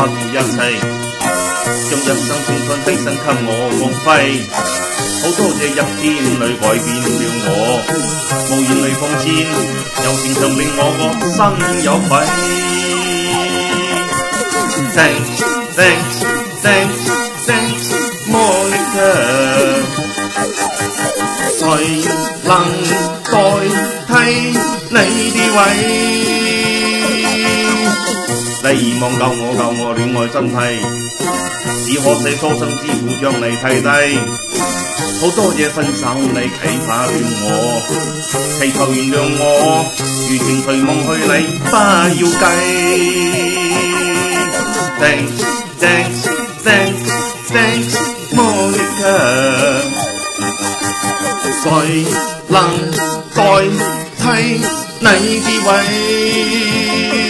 不顧一切，將一生青春犧牲給我光輝。好多謝一天裏改變了我，無言裏奉獻，又情長令我個身有愧。Thanks, thanks, thanks, thanks, Monica。誰能代替你啲位？你望救我戀愛真係，只可惜初生之父將你替低。好多謝分手你啟發了我，祈求原諒我，如情隨夢去你不要計。Thanks, thanks, thanks, thanks, Monica。誰能代替你啲位？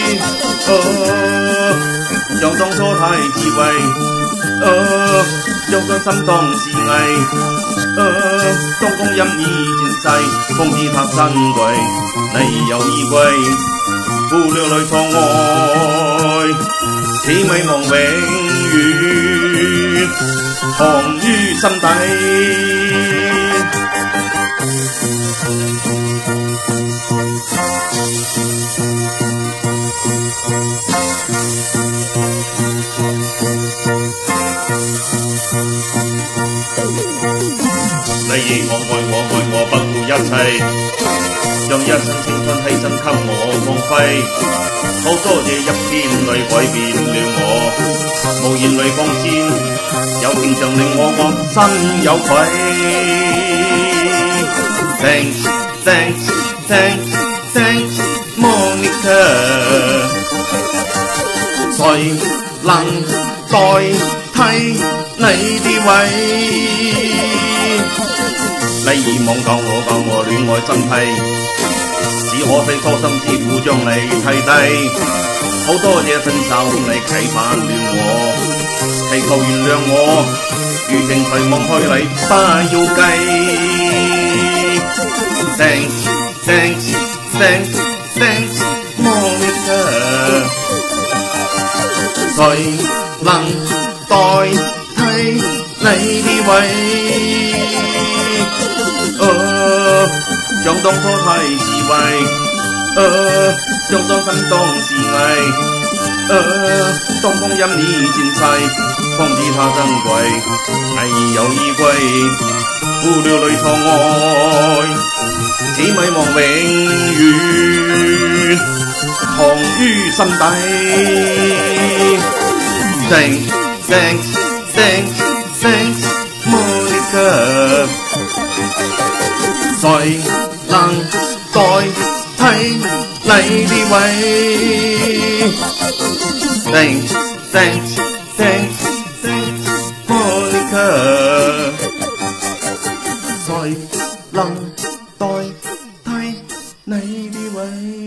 像當初太智慧，將將心當是藝，當光陰已漸逝，方知它珍貴，你有依歸，負了淚錯愛，此美夢永遠藏於心底。你亦我愛我不顧一切，將一生青春犧牲給我光輝。好多謝一天裏改變了我，無言裏放線，有情長令我個身有愧。Thanks, thanks, thanks, thanks, Monica。誰能代替你啲位？你已忘救我戀愛真係，只可惜初生之父將你替低。好多謝分手你啟發了我，祈求原諒我，如情隨夢去你不要計。Thanks, thanks, thanks, thanks, Monica。誰能代替你啲位？像當初太智慧，將當身當是藝，當光陰已漸逝，方知它珍貴，藝有依歸，負了淚錯愛，此美夢永遠藏於心底。Thanks, thanks, thanks, thanks, Monica。誰能代替你啲位？ Thanks, thanks, thanks, thanks, Monica。誰能代替你啲位？